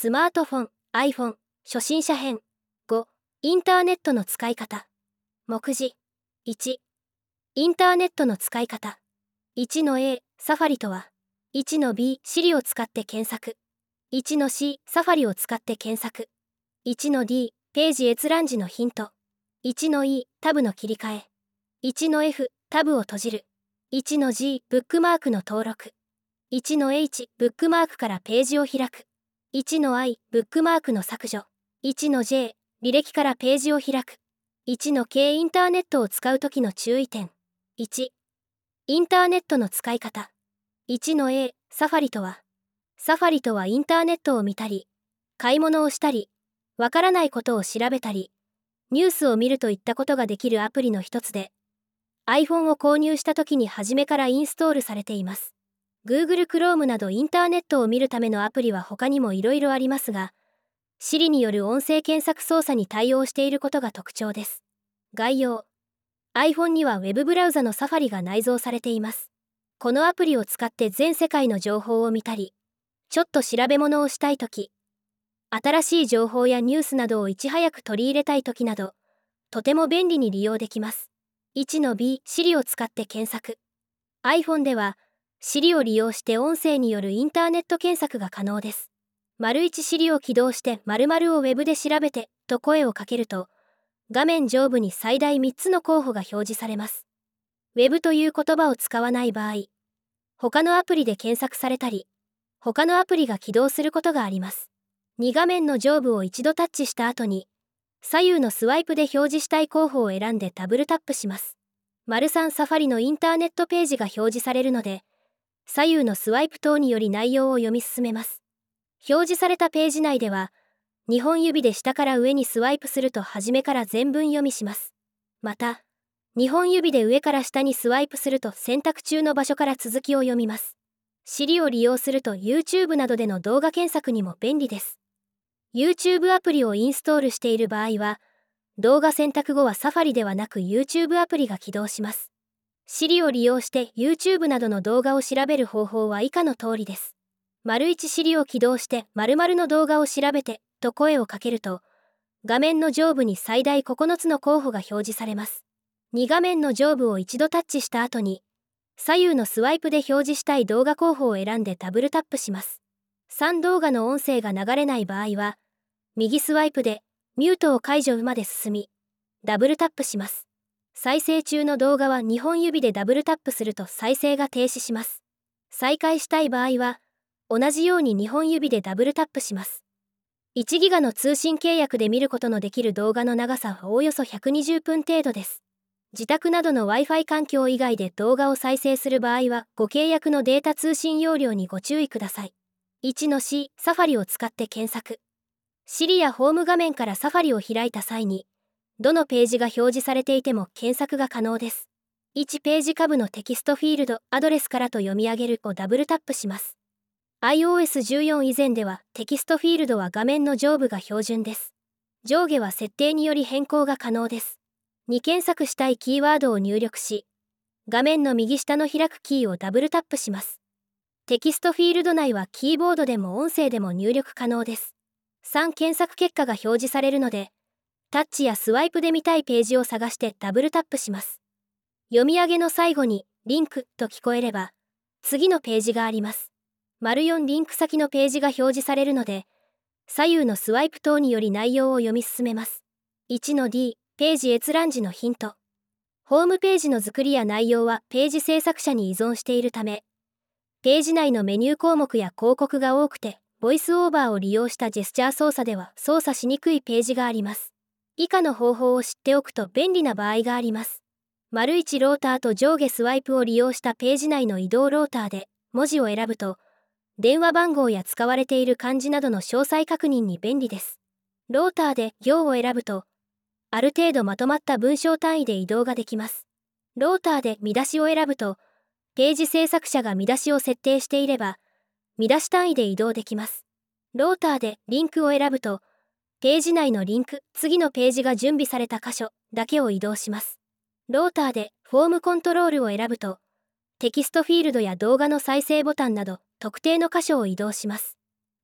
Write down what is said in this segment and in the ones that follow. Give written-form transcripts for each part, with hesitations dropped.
スマートフォン iPhone 初心者編。5、インターネットの使い方。目次。1、インターネットの使い方。1の A、サファリとは。1の B、Siri を使って検索。1の C、サファリを使って検索。1の D、ページ閲覧時のヒント。1の E、タブの切り替え。1の F、タブを閉じる。1の G、ブックマークの登録。1の H、ブックマークからページを開く。1の I、ブックマークの削除。1の J、履歴からページを開く。1の K、インターネットを使うときの注意点。1、インターネットの使い方。1の A、サファリとは。サファリとはインターネットを見たり、買い物をしたり、わからないことを調べたり、ニュースを見るといったことができるアプリの一つで、iPhone を購入したときに初めからインストールされています。Google Chrome などインターネットを見るためのアプリは他にもいろいろありますが、Siri による音声検索操作に対応していることが特徴です。概要。iPhone には Web ブラウザの Safari が内蔵されています。このアプリを使って全世界の情報を見たり、ちょっと調べ物をしたいとき、新しい情報やニュースなどをいち早く取り入れたいときなど、とても便利に利用できます。1の B、Siri を使って検索。iPhone では、Siri を利用して音声によるインターネット検索が可能です。1 Siri を起動して〇〇を Web で調べてと声をかけると、画面上部に最大3つの候補が表示されます。Web という言葉を使わない場合、他のアプリで検索されたり、他のアプリが起動することがあります。2画面の上部を一度タッチした後に、左右のスワイプで表示したい候補を選んでダブルタップします。3サファリのインターネットページが表示されるので、左右のスワイプ等により内容を読み進めます。表示されたページ内では、2本指で下から上にスワイプすると初めから全文読みします。また、2本指で上から下にスワイプすると選択中の場所から続きを読みます。Siri を利用すると YouTube などでの動画検索にも便利です。YouTube アプリをインストールしている場合は、動画選択後は Safari ではなく YouTube アプリが起動します。Siri を利用して YouTube などの動画を調べる方法は以下の通りです。1 Siri を起動して〇〇の動画を調べてと声をかけると、画面の上部に最大9つの候補が表示されます。2画面の上部を一度タッチした後に、左右のスワイプで表示したい動画候補を選んでダブルタップします。3動画の音声が流れない場合は、右スワイプでミュートを解除まで進み、ダブルタップします。再生中の動画は2本指でダブルタップすると再生が停止します。再開したい場合は、同じように2本指でダブルタップします。1ギガの通信契約で見ることのできる動画の長さはおおよそ120分程度です。自宅などの Wi-Fi 環境以外で動画を再生する場合は、ご契約のデータ通信容量にご注意ください。1の C、サファリを使って検索。Siri やホーム画面からサファリを開いた際に、どのページが表示されていても検索が可能です。1ページ下部のテキストフィールド、アドレスからと読み上げるをダブルタップします。iOS14 以前ではテキストフィールドは画面の上部が標準です。上下は設定により変更が可能です。2検索したいキーワードを入力し、画面の右下の開くキーをダブルタップします。テキストフィールド内はキーボードでも音声でも入力可能です。3検索結果が表示されるので、タッチやスワイプで見たいページを探してダブルタップします。読み上げの最後にリンクと聞こえれば、次のページがあります。4リンク先のページが表示されるので、左右のスワイプ等により内容を読み進めます。1の D、ページ閲覧時のヒント。ホームページの作りや内容はページ制作者に依存しているため、ページ内のメニュー項目や広告が多くて、ボイスオーバーを利用したジェスチャー操作では操作しにくいページがあります。以下の方法を知っておくと便利な場合があります。1ローターと上下スワイプを利用したページ内の移動ローターで文字を選ぶと、電話番号や使われている漢字などの詳細確認に便利です。ローターで行を選ぶと、ある程度まとまった文章単位で移動ができます。ローターで見出しを選ぶと、ページ制作者が見出しを設定していれば、見出し単位で移動できます。ローターでリンクを選ぶと、ページ内のリンク、次のページが準備された箇所だけを移動します。ローターでフォームコントロールを選ぶと、テキストフィールドや動画の再生ボタンなど特定の箇所を移動します。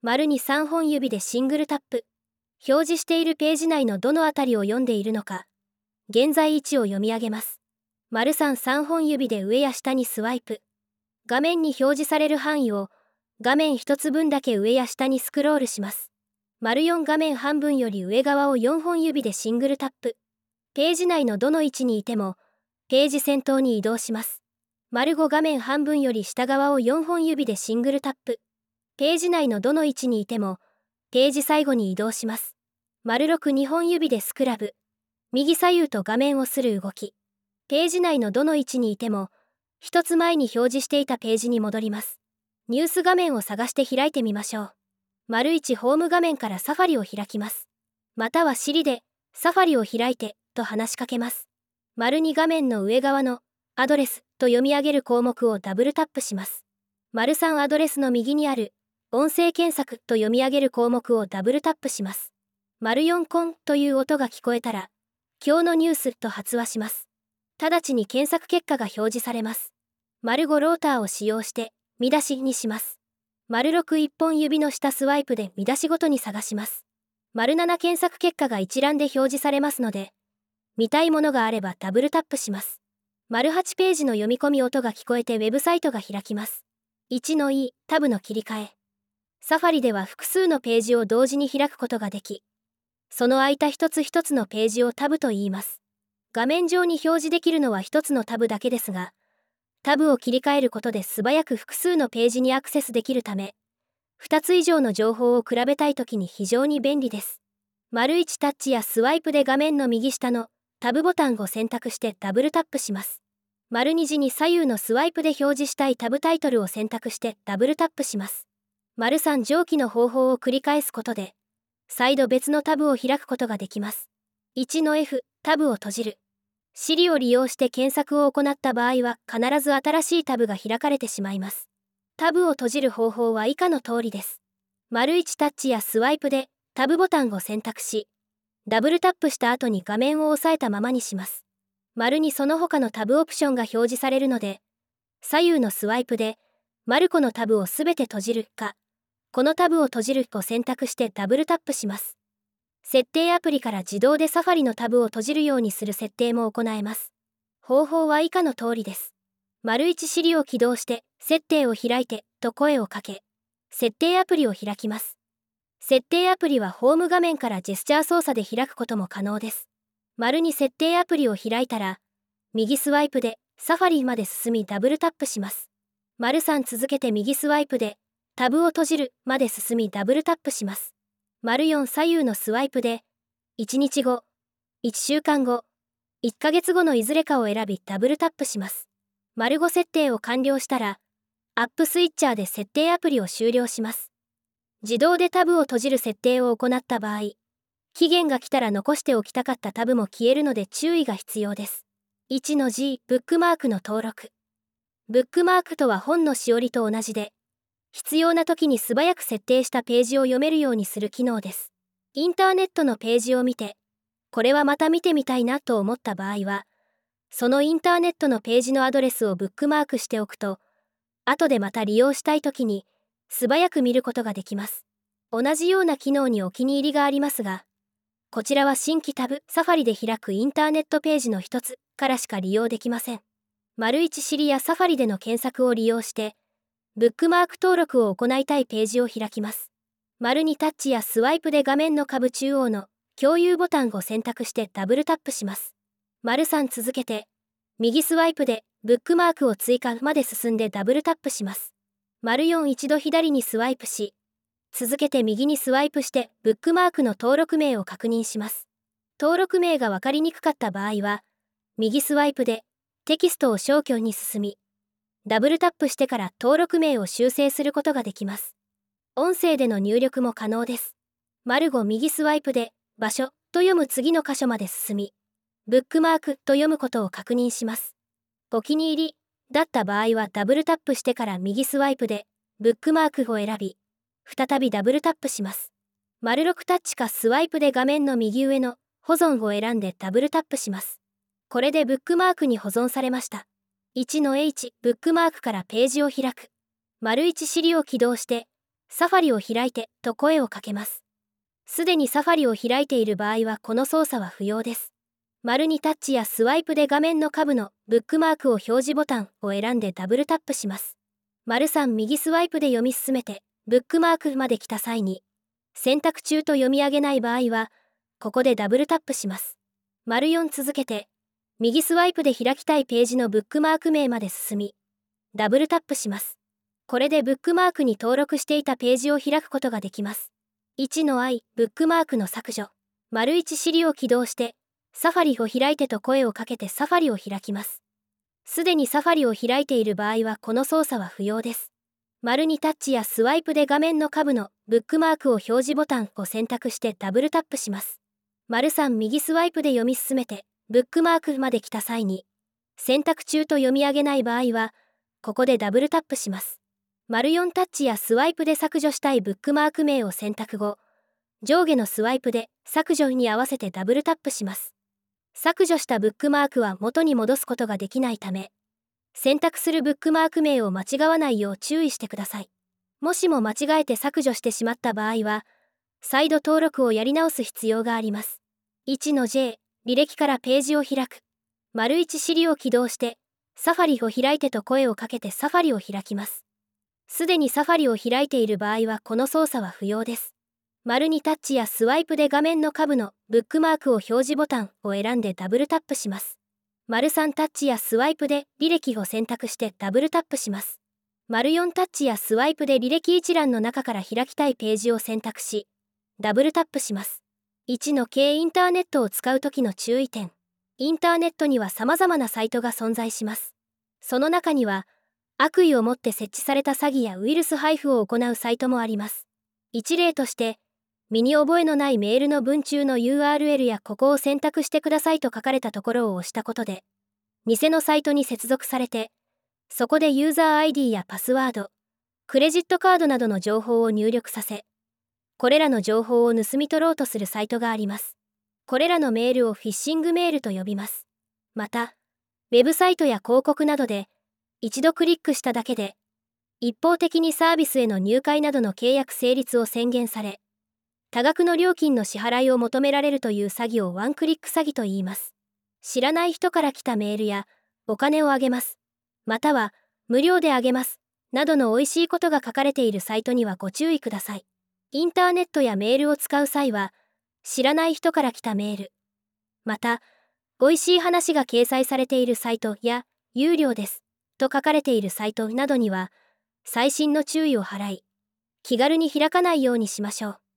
丸に3本指でシングルタップ。表示しているページ内のどのあたりを読んでいるのか、現在位置を読み上げます。丸3本指で上や下にスワイプ。画面に表示される範囲を画面1つ分だけ上や下にスクロールします。丸4画面半分より上側を4本指でシングルタップ。ページ内のどの位置にいても、ページ先頭に移動します。丸5画面半分より下側を4本指でシングルタップ。ページ内のどの位置にいても、ページ最後に移動します。丸6 2本指でスクラブ。右左右と画面をする動き。ページ内のどの位置にいても、一つ前に表示していたページに戻ります。ニュース画面を探して開いてみましょう。丸1ホーム画面からサファリを開きます。またはSiriで、サファリを開いて、と話しかけます。丸2画面の上側の、アドレス、と読み上げる項目をダブルタップします。丸3アドレスの右にある、音声検索と読み上げる項目をダブルタップします。丸4コンという音が聞こえたら、今日のニュースと発話します。直ちに検索結果が表示されます。丸5ローターを使用して、見出しにします。丸6一本指の下スワイプで見出しごとに探します。丸7検索結果が一覧で表示されますので、見たいものがあればダブルタップします。丸8ページの読み込み音が聞こえてウェブサイトが開きます。1の E タブの切り替え。サファリでは複数のページを同時に開くことができ、その空いた一つ一つのページをタブと言います。画面上に表示できるのは一つのタブだけですが、タブを切り替えることで素早く複数のページにアクセスできるため、2つ以上の情報を比べたいときに非常に便利です。丸1タッチやスワイプで画面の右下のタブボタンを選択してダブルタップします。丸2時に左右のスワイプで表示したいタブタイトルを選択してダブルタップします。丸3上記の方法を繰り返すことで、再度別のタブを開くことができます。1の F、タブを閉じる。Siriを利用して検索を行った場合は必ず新しいタブが開かれてしまいます。タブを閉じる方法は以下の通りです。丸1タッチやスワイプでタブボタンを選択し、ダブルタップした後に画面を押さえたままにします。丸2その他のタブオプションが表示されるので、左右のスワイプで、丸5のタブをすべて閉じるか、このタブを閉じるを選択してダブルタップします。設定アプリから自動でサファリのタブを閉じるようにする設定も行えます。方法は以下の通りです。丸1Siriを起動して、設定を開いて、と声をかけ、設定アプリを開きます。設定アプリはホーム画面からジェスチャー操作で開くことも可能です。丸2設定アプリを開いたら、右スワイプで、サファリまで進みダブルタップします。丸3続けて右スワイプで、タブを閉じるまで進みダブルタップします。丸4左右のスワイプで、1日後、1週間後、1ヶ月後のいずれかを選びダブルタップします。丸5設定を完了したら、アップスイッチャーで設定アプリを終了します。自動でタブを閉じる設定を行った場合、期限が来たら残しておきたかったタブも消えるので注意が必要です。1の G、ブックマークの登録。ブックマークとは本のしおりと同じで、必要な時に素早く設定したページを読めるようにする機能です。インターネットのページを見て、これはまた見てみたいなと思った場合は、そのインターネットのページのアドレスをブックマークしておくと、後でまた利用したい時に素早く見ることができます。同じような機能にお気に入りがありますが、こちらは新規タブ、サファリで開くインターネットページの一つからしか利用できません。丸1Siriやサファリでの検索を利用して、ブックマーク登録を行いたいページを開きます。丸2タッチやスワイプで画面の下部中央の共有ボタンを選択してダブルタップします。丸3続けて、右スワイプでブックマークを追加まで進んでダブルタップします。丸4一度左にスワイプし、続けて右にスワイプしてブックマークの登録名を確認します。登録名が分かりにくかった場合は、右スワイプでテキストを消去に進み、ダブルタップしてから登録名を修正することができます。音声での入力も可能です。丸5右スワイプで場所と読む次の箇所まで進み、ブックマークと読むことを確認します。お気に入りだった場合はダブルタップしてから右スワイプでブックマークを選び、再びダブルタップします。丸6タッチかスワイプで画面の右上の保存を選んでダブルタップします。これでブックマークに保存されました。1の H、ブックマークからページを開く。丸1Siriを起動して、 サファリを開いてと声をかけます。すでにサファリを開いている場合はこの操作は不要です。丸にタッチやスワイプで画面の下部のブックマークを表示ボタンを選んでダブルタップします。丸3右スワイプで読み進めてブックマークまで来た際に、選択中と読み上げない場合は、ここでダブルタップします。丸4続けて、右スワイプで開きたいページのブックマーク名まで進み、ダブルタップします。これでブックマークに登録していたページを開くことができます。1の I、ブックマークの削除。丸1シリを起動して、サファリを開いてと声をかけてサファリを開きます。すでにサファリを開いている場合はこの操作は不要です。丸にタッチやスワイプで画面の下部のブックマークを表示ボタンを選択してダブルタップします。丸3右スワイプで読み進めてブックマークまで来た際に、選択中と読み上げない場合は、ここでダブルタップします。丸4タッチやスワイプで削除したいブックマーク名を選択後、上下のスワイプで削除に合わせてダブルタップします。削除したブックマークは元に戻すことができないため、選択するブックマーク名を間違わないよう注意してください。もしも間違えて削除してしまった場合は、再度登録をやり直す必要があります。1の J、履歴からページを開く。丸1シリを起動して、サファリを開いてと声をかけてサファリを開きます。すでにサファリを開いている場合はこの操作は不要です。丸にタッチやスワイプで画面の下部のブックマークを表示ボタンを選んでダブルタップします。丸3タッチやスワイプで履歴を選択してダブルタップします。丸4タッチやスワイプで履歴一覧の中から開きたいページを選択し、ダブルタップします。1の軽インターネットを使う時の注意点。インターネットには様々なサイトが存在します。その中には、悪意を持って設置された詐欺やウイルス配布を行うサイトもあります。一例として、身に覚えのないメールの文中の URL やここを選択してくださいと書かれたところを押したことで、偽のサイトに接続されて、そこでユーザー ID やパスワード、クレジットカードなどの情報を入力させ、これらの情報を盗み取ろうとするサイトがあります。これらのメールをフィッシングメールと呼びます。また、ウェブサイトや広告などで、一度クリックしただけで、一方的にサービスへの入会などの契約成立を宣言され、多額の料金の支払いを求められるという詐欺をワンクリック詐欺と言います。知らない人から来たメールや、お金をあげます、または無料であげます、などの美味しいことが書かれているサイトにはご注意ください。インターネットやメールを使う際は、知らない人から来たメール、また、美味しい話が掲載されているサイトや、有料です、と書かれているサイトなどには、細心の注意を払い、気軽に開かないようにしましょう。